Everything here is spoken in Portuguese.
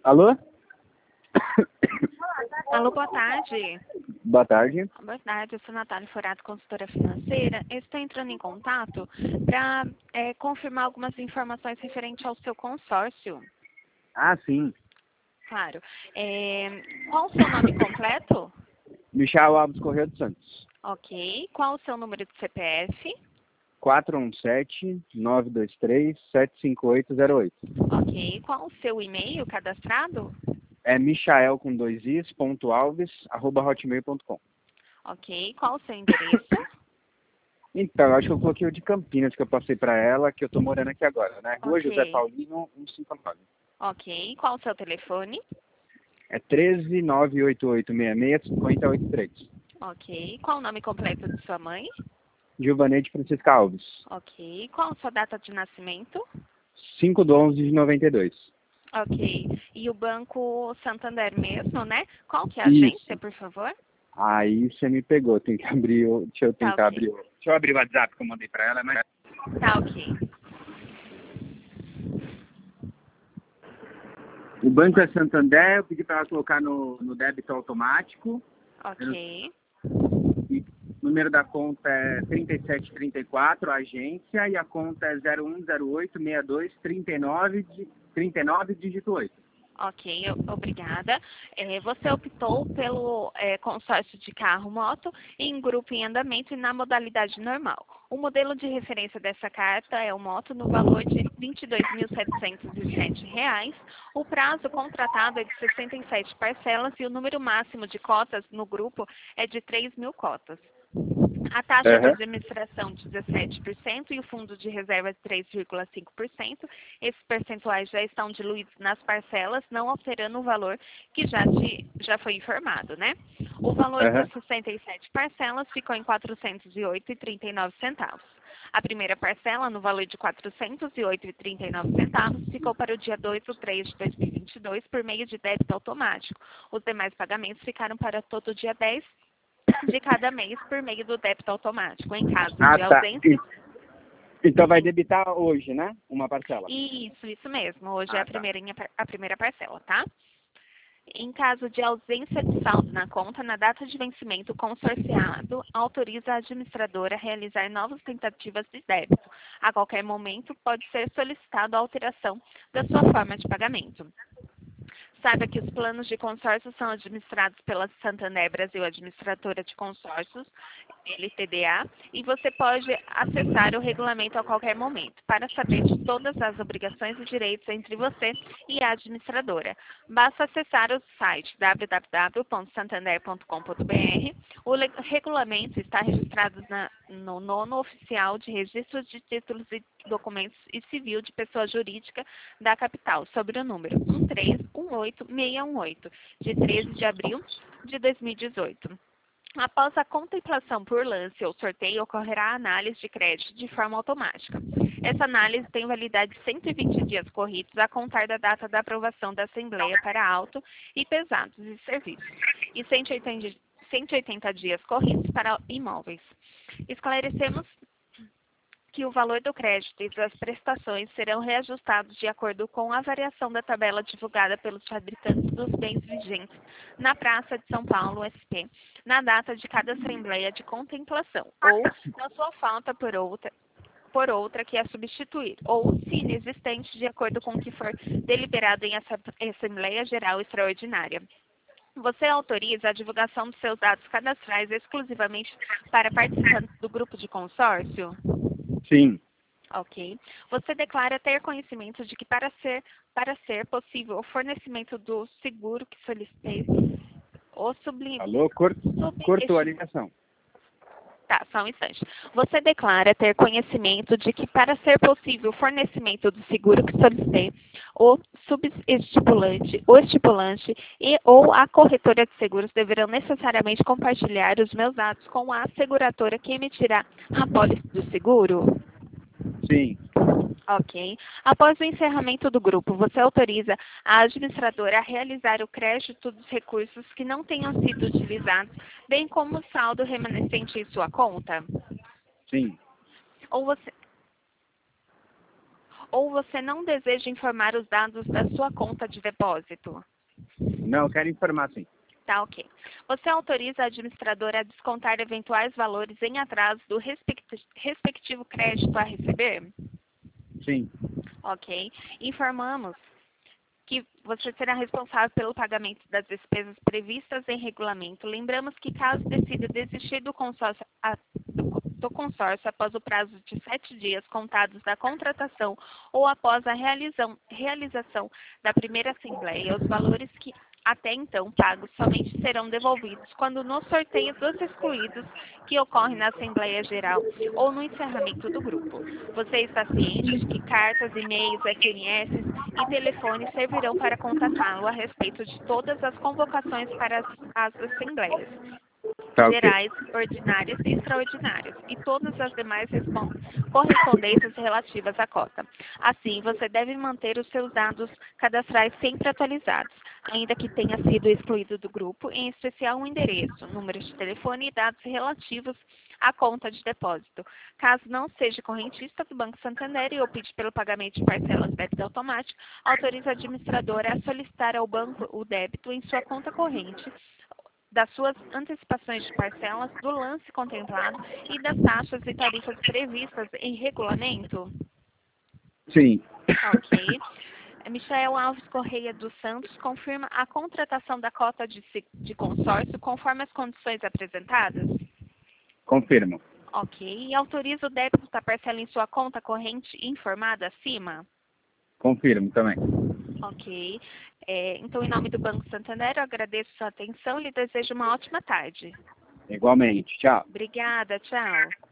Alô? Alô, boa tarde. Boa tarde. Boa tarde, eu sou Natália Forato, consultora financeira. Eu estou entrando em contato para confirmar algumas informações referentes ao seu consórcio. Ah, sim. Claro. Qual o seu nome completo? Michel Alves Correia dos Santos. Ok. Qual o seu número de CPF? 417-923-75808. Ok. Qual o seu e-mail cadastrado? É michael com 2is, ponto alves, @hotmail.com. Ok. Qual o seu endereço? Então, eu acho que eu coloquei o de Campinas, que eu passei para ela, que eu tô morando aqui agora, né? Rua José Ok. Paulino, 159. Ok. Qual o seu telefone? É 13-988-66-5083. Ok. Qual o nome completo de sua mãe? Gilvaneide Francisca Alves. Ok. Qual a sua data de nascimento? 5/11/92. Ok. E o Banco Santander mesmo, né? Qual que é a Isso. agência, por favor? Aí você me pegou, tem que abrir o... Deixa eu Tá tentar ok. abrir o... Deixa eu abrir o WhatsApp que eu mandei para ela, mas... Tá ok. O banco é Santander, eu pedi para ela colocar no débito automático. Ok. E o número da conta é 3734, agência, e a conta é 0108623939, dígito 8. Ok, obrigada. Você optou pelo consórcio de carro-moto em grupo em andamento e na modalidade normal. O modelo de referência dessa carta é o moto no valor de R$ 22.707. O prazo contratado é de 67 parcelas e o número máximo de cotas no grupo é de 3.000 cotas. A taxa de Aham. administração de 17% e o fundo de reserva de 3,5%. Esses percentuais já estão diluídos nas parcelas, não alterando o valor que já foi informado, né? O valor Aham. das 67 parcelas ficou em R$ 408,39. A primeira parcela, no valor de R$ 408,39, ficou para o dia 2/3/2022 por meio de débito automático. Os demais pagamentos ficaram para todo o dia 10 de cada mês por meio do débito automático. Em caso Ah, de tá. ausência, Então vai sim. debitar hoje, né? Uma parcela. Isso mesmo. Hoje é Ah, tá. a primeira parcela, tá? Em caso de ausência de saldo na conta, na data de vencimento, o consorciado autoriza a administradora a realizar novas tentativas de débito. A qualquer momento, pode ser solicitada a alteração da sua forma de pagamento. Saiba que os planos de consórcio são administrados pela Santander Brasil Administradora de Consórcios, LTDA, e você pode acessar o regulamento a qualquer momento para saber de todas as obrigações e direitos entre você e a administradora. Basta acessar o site www.santander.com.br. O regulamento está registrado no nono oficial de registro de títulos e documentos e civil de pessoa jurídica da capital, sobre o número 1318618, de 13 de abril de 2018. Após a contemplação por lance ou sorteio, ocorrerá a análise de crédito de forma automática. Essa análise tem validade de 120 dias corridos a contar da data da aprovação da Assembleia para auto e pesados e serviços, e 180 dias corridos para imóveis. Esclarecemos que o valor do crédito e das prestações serão reajustados de acordo com a variação da tabela divulgada pelos fabricantes dos bens vigentes na Praça de São Paulo, SP, na data de cada assembleia de contemplação, ou na sua falta por outra que a substituir, ou, se inexistente, de acordo com o que for deliberado em Assembleia Geral Extraordinária. Você autoriza a divulgação dos seus dados cadastrais exclusivamente para participantes do grupo de consórcio? Sim. Ok. Você declara ter conhecimento de que para ser possível o fornecimento do seguro que solicitei, o Alô? Cortou a ligação. Tá, só um instante. Você declara ter conhecimento de que para ser possível o fornecimento do seguro que solicitei, o subestipulante, o estipulante e ou a corretora de seguros deverão necessariamente compartilhar os meus dados com a seguradora que emitirá a pólice do seguro? Sim. Ok. Após o encerramento do grupo, você autoriza a administradora a realizar o crédito dos recursos que não tenham sido utilizados, bem como o saldo remanescente em sua conta? Sim. Ou ou você não deseja informar os dados da sua conta de depósito? Não, quero informar sim. Tá, ok. Você autoriza a administradora a descontar eventuais valores em atraso do respectivo crédito a receber? Sim. Ok. Informamos que você será responsável pelo pagamento das despesas previstas em regulamento. Lembramos que, caso decida desistir do consórcio após o prazo de 7 dias contados da contratação ou após a realização da primeira assembleia, os valores que até então pagos somente serão devolvidos quando no sorteio dos excluídos que ocorre na Assembleia Geral ou no encerramento do grupo. Você está ciente de que cartas, e-mails, SMS e telefones servirão para contatá-lo a respeito de todas as convocações para as assembleias Tá, ok. gerais, ordinárias e extraordinárias, e todas as demais correspondências relativas à cota. Assim, você deve manter os seus dados cadastrais sempre atualizados, ainda que tenha sido excluído do grupo, em especial o endereço, número de telefone e dados relativos à conta de depósito. Caso não seja correntista do Banco Santander e opte pelo pagamento de parcelas de débito automático, autoriza a administradora a solicitar ao banco o débito em sua conta corrente das suas antecipações de parcelas, do lance contemplado e das taxas e tarifas previstas em regulamento? Sim. Ok. Michael Alves Correia dos Santos confirma a contratação da cota de consórcio conforme as condições apresentadas? Confirmo. Ok. E autoriza o débito da parcela em sua conta corrente informada acima? Confirmo também. Ok. Então, em nome do Banco Santander, eu agradeço sua atenção e lhe desejo uma ótima tarde. Igualmente. Tchau. Obrigada, tchau.